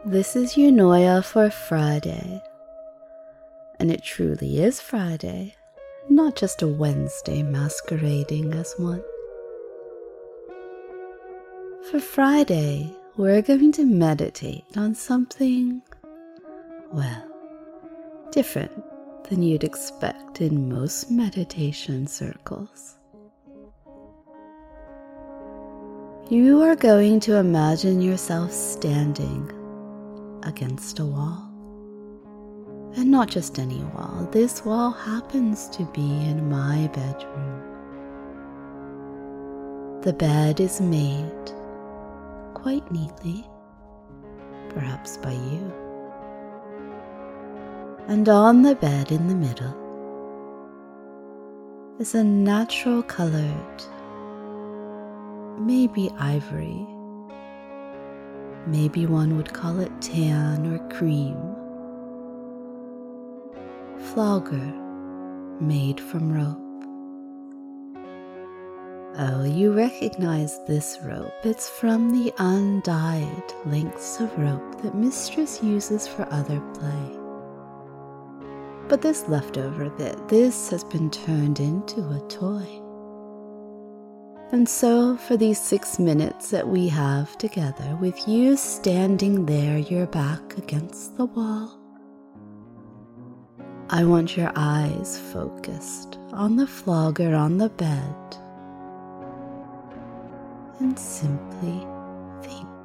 This is Eunoia for Friday, and it truly is Friday, not just a Wednesday masquerading as one. For Friday, we're going to meditate on something, well, different than you'd expect in most meditation circles. You are going to imagine yourself standing against a wall. And not just any wall. This wall happens to be in my bedroom. The bed is made quite neatly, perhaps by you. And on the bed in the middle is a natural colored, maybe ivory, maybe one would call it tan or cream, flogger made from rope. Oh, you recognize this rope. It's from the undyed lengths of rope that Mistress uses for other play. But this leftover bit, this has been turned into a toy. And so for these 6 minutes that we have together, with you standing there, your back against the wall, I want your eyes focused on the flogger on the bed, and simply think.